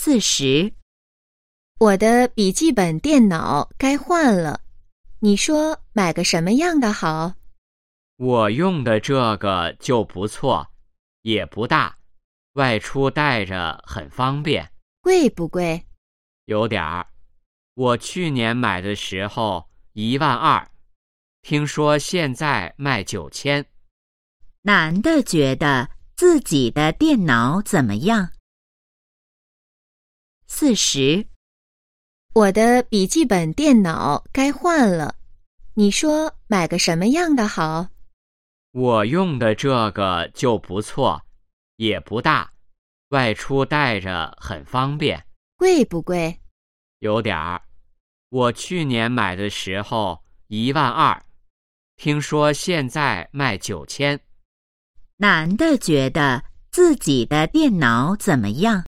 40。我的笔记本电脑该换了，你说买个什么样的好？ 我用的这个就不错，也不大，外出带着很方便。 贵不贵？ 有点儿，我去年买的时候12000，听说现在卖9000。 男的觉得自己的电脑怎么样？40。我的笔记本电脑该换了，你说买个什么样的好？ 我用的这个就不错，也不大，外出带着很方便。 贵不贵？ 有点儿，我去年买的时候12000，听说现在卖9000。 男的觉得自己的电脑怎么样？